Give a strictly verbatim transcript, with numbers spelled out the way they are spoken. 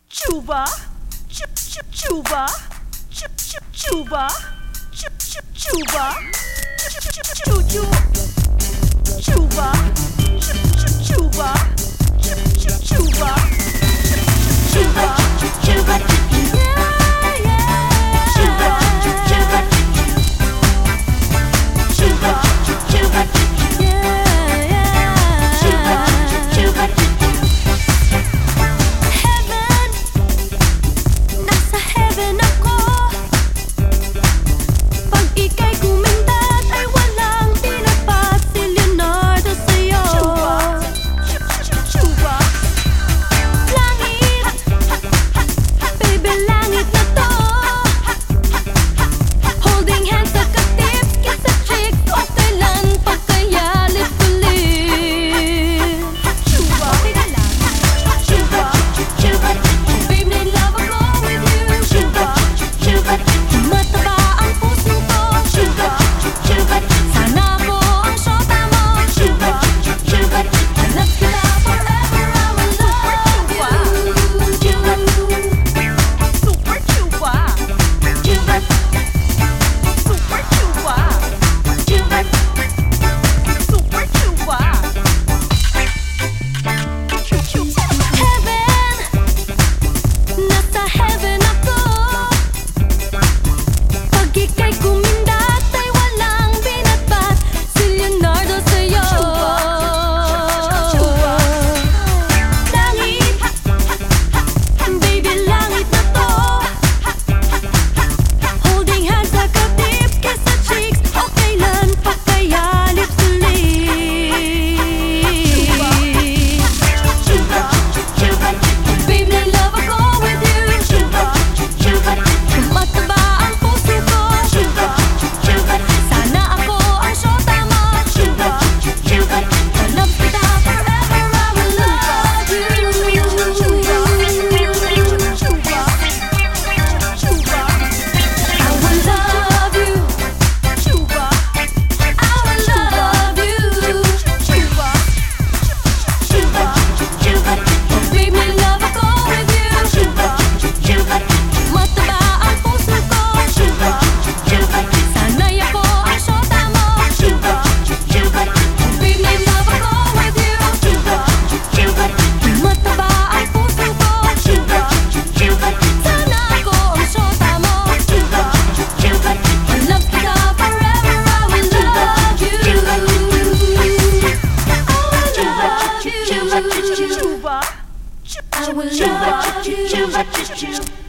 Chuba, chup chup chuba, chup chup chuba, chup chup chuba, chup chup chup chup chuba, chup chup chuba, chup chup chuba, chup chuba, chuba, yeah yeah, chuba, chuba, chuba, chuba, yeah yeah, chuba, chuba. I will love you.